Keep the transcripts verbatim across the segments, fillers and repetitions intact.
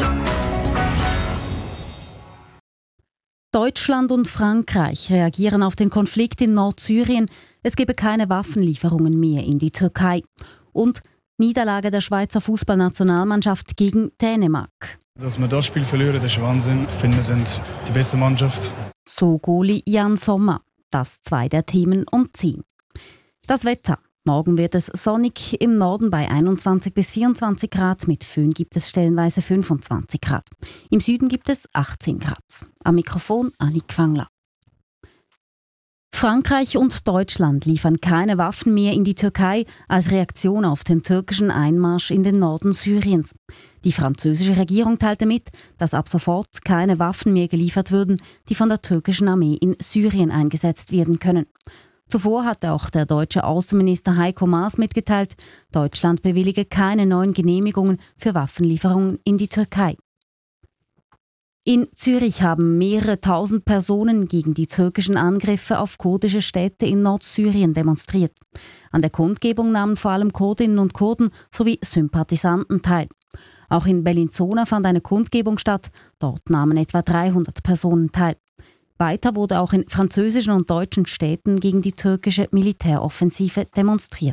Deutschland und Frankreich reagieren auf den Konflikt in Nordsyrien. Es gebe keine Waffenlieferungen mehr in die Türkei. Und Niederlage der Schweizer Fußballnationalmannschaft gegen Dänemark. Dass wir das Spiel verlieren, das ist Wahnsinn. Ich finde, wir sind die beste Mannschaft. So Goalie Jan Sommer. Das zwei der Themen um zehn. Das Wetter. Morgen wird es sonnig, im Norden bei einundzwanzig bis vierundzwanzig Grad, mit Föhn gibt es stellenweise fünfundzwanzig Grad. Im Süden gibt es achtzehn Grad. Am Mikrofon Annik Wangler. Frankreich und Deutschland liefern keine Waffen mehr in die Türkei als Reaktion auf den türkischen Einmarsch in den Norden Syriens. Die französische Regierung teilte mit, dass ab sofort keine Waffen mehr geliefert würden, die von der türkischen Armee in Syrien eingesetzt werden können. Zuvor hatte auch der deutsche Außenminister Heiko Maas mitgeteilt, Deutschland bewillige keine neuen Genehmigungen für Waffenlieferungen in die Türkei. In Zürich haben mehrere tausend Personen gegen die türkischen Angriffe auf kurdische Städte in Nordsyrien demonstriert. An der Kundgebung nahmen vor allem Kurdinnen und Kurden sowie Sympathisanten teil. Auch in Bellinzona fand eine Kundgebung statt, dort nahmen etwa dreihundert Personen teil. Weiter wurde auch in französischen und deutschen Städten gegen die türkische Militäroffensive demonstriert.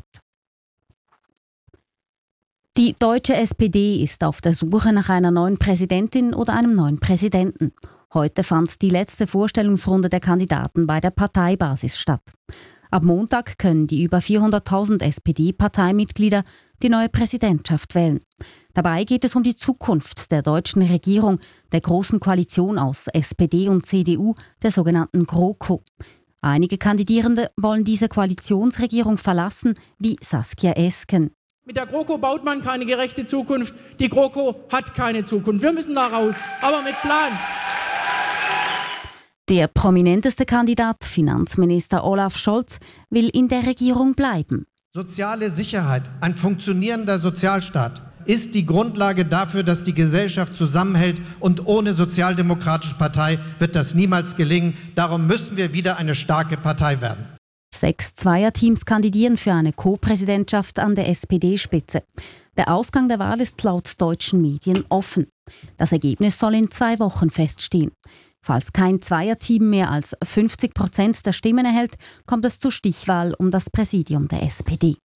Die deutsche S P D ist auf der Suche nach einer neuen Präsidentin oder einem neuen Präsidenten. Heute fand die letzte Vorstellungsrunde der Kandidaten bei der Parteibasis statt. Ab Montag können die über vierhunderttausend S P D-Parteimitglieder die neue Präsidentschaft wählen. Dabei geht es um die Zukunft der deutschen Regierung, der großen Koalition aus S P D und C D U, der sogenannten GroKo. Einige Kandidierende wollen diese Koalitionsregierung verlassen, wie Saskia Esken. Mit der GroKo baut man keine gerechte Zukunft. Die GroKo hat keine Zukunft. Wir müssen da raus, aber mit Plan. Der prominenteste Kandidat, Finanzminister Olaf Scholz, will in der Regierung bleiben. Soziale Sicherheit, ein funktionierender Sozialstaat ist die Grundlage dafür, dass die Gesellschaft zusammenhält, und ohne sozialdemokratische Partei wird das niemals gelingen. Darum müssen wir wieder eine starke Partei werden. Sechs Zweierteams kandidieren für eine Co-Präsidentschaft an der S P D-Spitze. Der Ausgang der Wahl ist laut deutschen Medien offen. Das Ergebnis soll in zwei Wochen feststehen. Falls kein Zweierteam mehr als fünfzig Prozent der Stimmen erhält, kommt es zur Stichwahl um das Präsidium der S P D.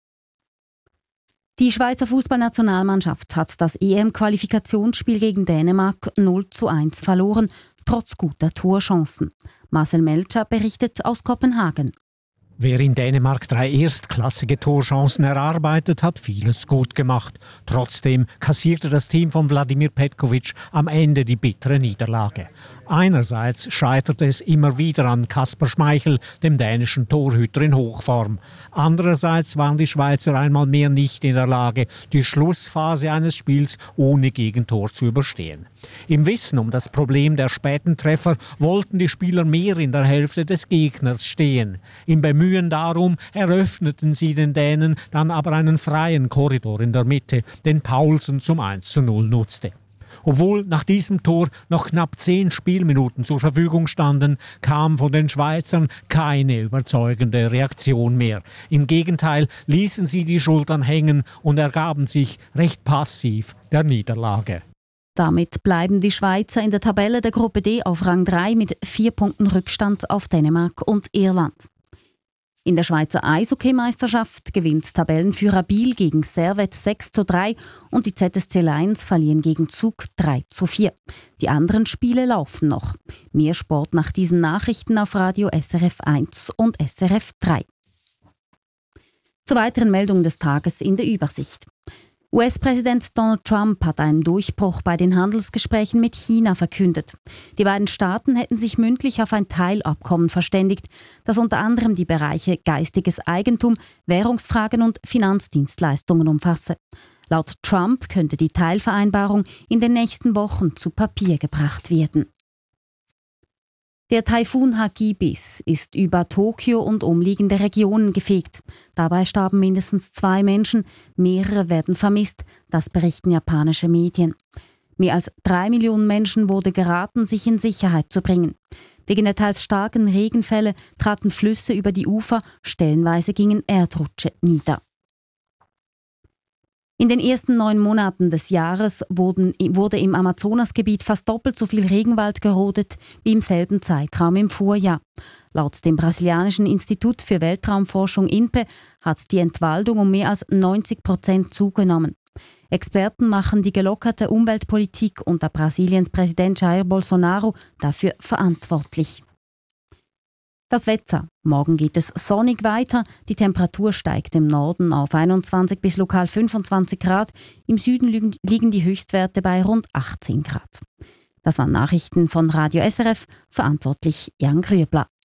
Die Schweizer Fußballnationalmannschaft hat das E M-Qualifikationsspiel gegen Dänemark null zu eins verloren, trotz guter Torchancen. Marcel Melcher berichtet aus Kopenhagen. Wer in Dänemark drei erstklassige Torchancen erarbeitet, hat vieles gut gemacht. Trotzdem kassierte das Team von Vladimir Petkovic am Ende die bittere Niederlage. Einerseits scheiterte es immer wieder an Kasper Schmeichel, dem dänischen Torhüter in Hochform. Andererseits waren die Schweizer einmal mehr nicht in der Lage, die Schlussphase eines Spiels ohne Gegentor zu überstehen. Im Wissen um das Problem der späten Treffer wollten die Spieler mehr in der Hälfte des Gegners stehen. Im Bemühen darum eröffneten sie den Dänen dann aber einen freien Korridor in der Mitte, den Paulsen zum eins zu null nutzte. Obwohl nach diesem Tor noch knapp zehn Spielminuten zur Verfügung standen, kam von den Schweizern keine überzeugende Reaktion mehr. Im Gegenteil ließen sie die Schultern hängen und ergaben sich recht passiv der Niederlage. Damit bleiben die Schweizer in der Tabelle der Gruppe D auf Rang drei mit vier Punkten Rückstand auf Dänemark und Irland. In der Schweizer Eishockeymeisterschaft gewinnt Tabellenführer Biel gegen Servette sechs zu drei und die Z S C Lions verlieren gegen Zug drei zu vier. Die anderen Spiele laufen noch. Mehr Sport nach diesen Nachrichten auf Radio S R F eins und S R F drei. Zu weiteren Meldungen des Tages in der Übersicht. U S-Präsident Donald Trump hat einen Durchbruch bei den Handelsgesprächen mit China verkündet. Die beiden Staaten hätten sich mündlich auf ein Teilabkommen verständigt, das unter anderem die Bereiche geistiges Eigentum, Währungsfragen und Finanzdienstleistungen umfasse. Laut Trump könnte die Teilvereinbarung in den nächsten Wochen zu Papier gebracht werden. Der Taifun Hagibis ist über Tokio und umliegende Regionen gefegt. Dabei starben mindestens zwei Menschen, mehrere werden vermisst, das berichten japanische Medien. Mehr als drei Millionen Menschen wurde geraten, sich in Sicherheit zu bringen. Wegen der teils starken Regenfälle traten Flüsse über die Ufer, stellenweise gingen Erdrutsche nieder. In den ersten neun Monaten des Jahres wurden, wurde im Amazonasgebiet fast doppelt so viel Regenwald gerodet wie im selben Zeitraum im Vorjahr. Laut dem brasilianischen Institut für Weltraumforschung I N P E hat die Entwaldung um mehr als neunzig Prozent zugenommen. Experten machen die gelockerte Umweltpolitik unter Brasiliens Präsident Jair Bolsonaro dafür verantwortlich. Das Wetter. Morgen geht es sonnig weiter. Die Temperatur steigt im Norden auf einundzwanzig bis lokal fünfundzwanzig Grad. Im Süden liegen die Höchstwerte bei rund achtzehn Grad. Das waren Nachrichten von Radio S R F, verantwortlich Jan Grüebler.